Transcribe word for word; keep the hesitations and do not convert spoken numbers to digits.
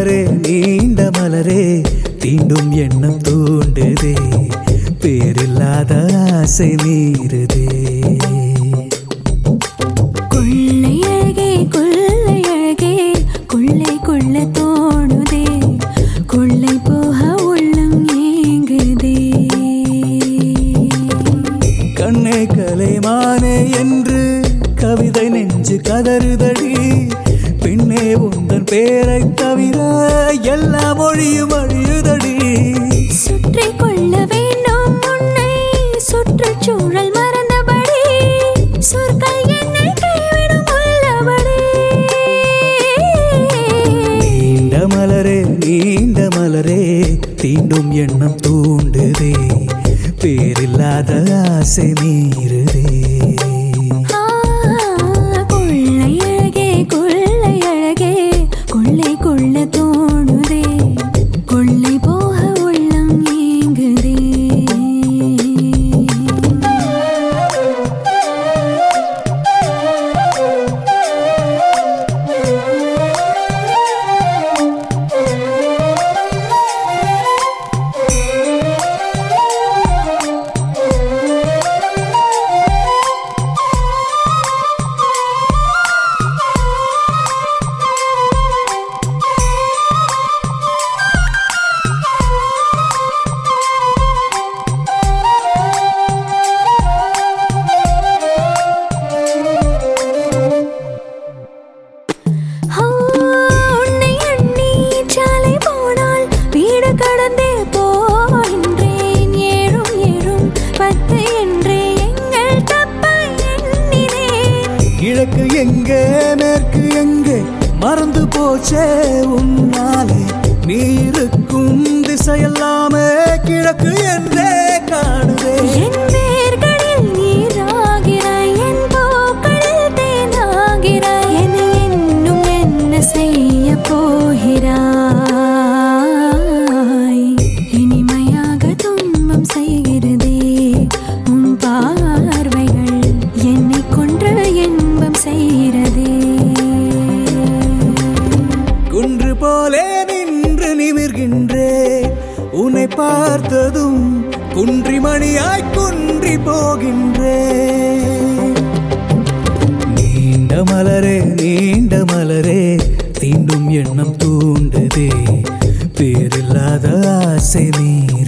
மலரே நீண்ட மலரே தீண்டும் எண்ணம் தூண்டுதே பேரில்லாத ஆசை மீறுதே கொள்ளை அழகே கொள்ளை அழகே கொள்ளை கொள்ள தோணுதே கொள்ளை போக உள்ளம் ஏங்குதே கண்ணே கலைமானே என்று கவிதை நெஞ்சு கதறுதடி பின்னே உந்தன் பேரை தவிர எல்லா மொழியும் அழியுதடி சுற்றி கொள்ள வேண்டும் உன்னை சுற்றுச்சூழல் மறந்தபடி சொற்கள் என்னை கைவிடும் உள்ளபடி நீண்ட மலரே நீண்ட மலரே தீண்டும் எண்ணம் தூண்டுதே பேரில்லாத ஆசை மீறுதே கொள்ளை கொள்ள தோணுதே கொள்ளை போக உள்ளம் ஏங்குதே கிழக்கு எங்கே மேற்கு எங்கே மறந்து போச்சே உன்னாலே நீ இருக்கும் திசையெல்லாமே கிழக்கு என்றே காணுதே என் வேர்களில் நீராகிறாய் என் பூக்களில் தேனாகிறாய் என இன்னும் என்ன செய்ய போகிறாய் இனிமையாக துன்பம் செய்கிறதே உன் பார்வைகள் என்னை கொன்று இன்பம் செய்கிறதே குன்று போலே நின்று நிமிர்கின்றே உன்னை பார்த்ததும் குன்றி மணியாய் குன்றி போகின்றே நீண்ட மலரே நீண்ட மலரே தீண்டும் எண்ணம் தூண்டுதே பேரில்லாத ஆசை நீர்